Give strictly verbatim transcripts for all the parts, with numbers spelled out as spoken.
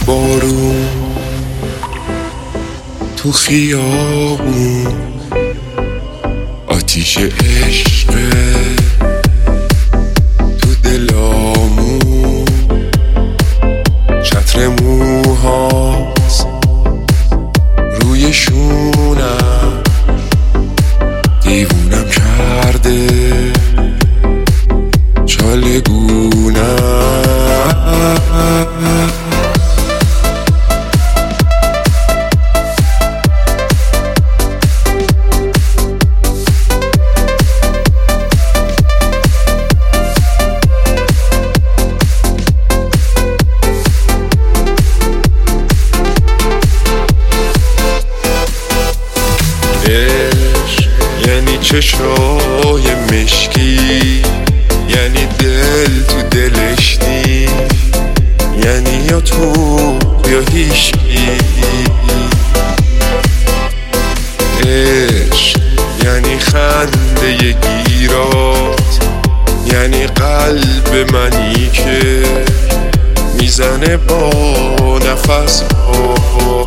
بارون تو خیابون، آتیش عشق تو دلامون، چتر موهاست روی شونم، دیوونم کرده چالگونم. عشق یعنی چشای مشکی، یعنی دل تو دلش نی، یعنی یا تو یا هیشکی. عشق یعنی خنده گیرات، یعنی قلب منی که میزنه با نفس ها.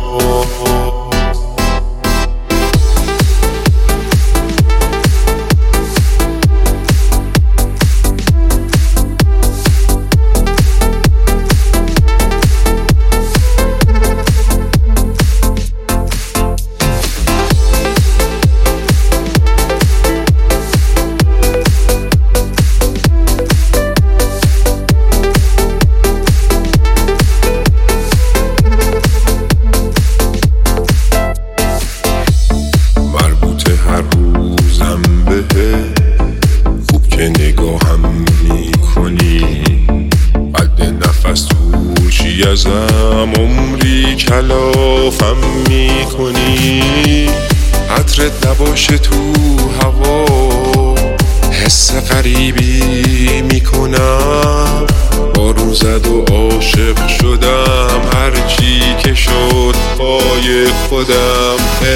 خوب که نگاهم میکنی، قد نفس توشی ازم، عمری کلافم میکنی. عطرت نباشه تو هوا، حس غریبی میکنم. بارون زد و عاشق شدم، هرچی که شد پای خودم.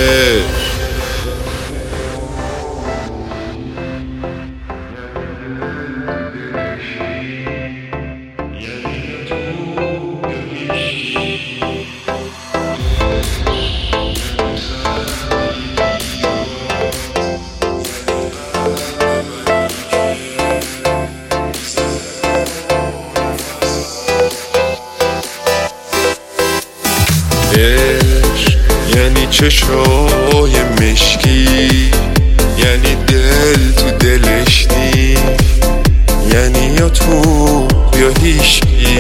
عشق یعنی چشای مشکی، یعنی دل تو دلش نی، یعنی یا تو یا هیشکی.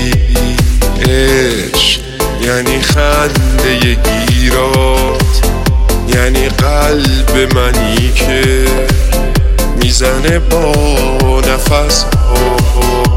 عشق یعنی خنده گیرات، یعنی قلب منی که میزنه با نفس ها.